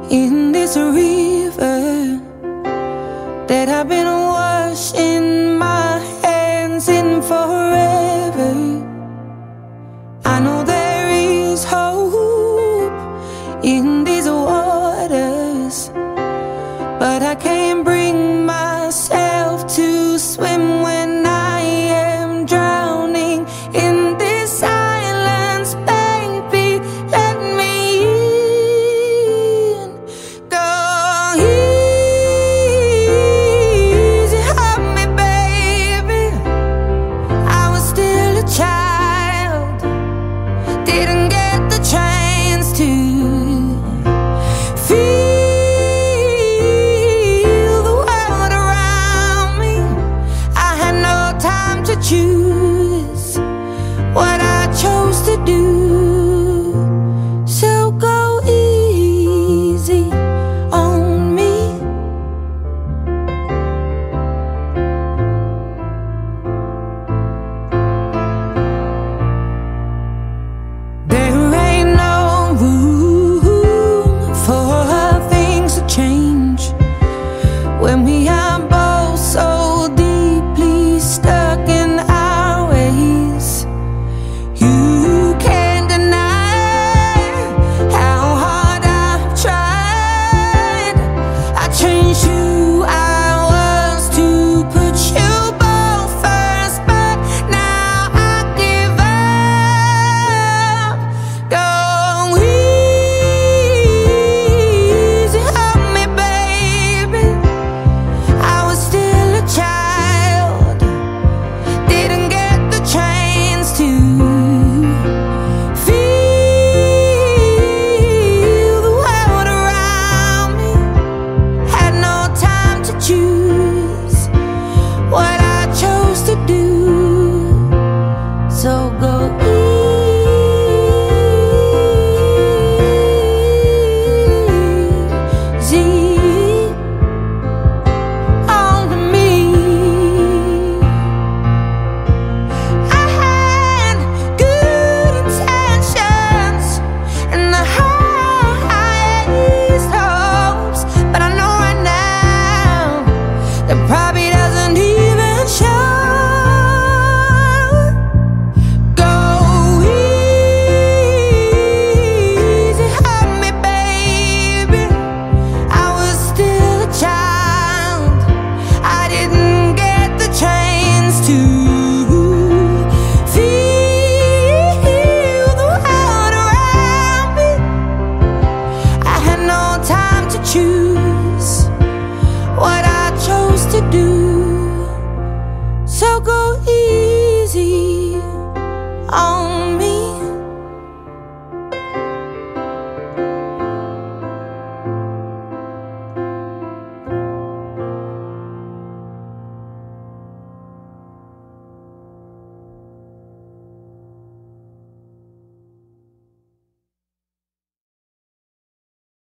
in this river that I've been washing my hands in forever. I know there is hope in these waters, but I can't bring myself to swim when I am drowning in this silence. Baby, let me in. Go easy on me, baby. I was still a child, didn't get the chance to feel the world around me. I had no time to choose what I chose to do. So go easy on me. There ain't no room for things to change when we are both so deeply stuck in our ways. You can't deny how hard I've tried. I changed who I was to put you both first, but now I give up. Go easy on me, baby. I was still a child, didn't get the chance to feel the world around me. Had no time to choose what I chose to do. So go easy on me. I had good intentions and the highest hopes, but I know right now that probably doesn't even show. Go easy on me, baby. I was still a child, I didn't get the chance to feel the world around me. I had no time to choose what I chose to do. So go easy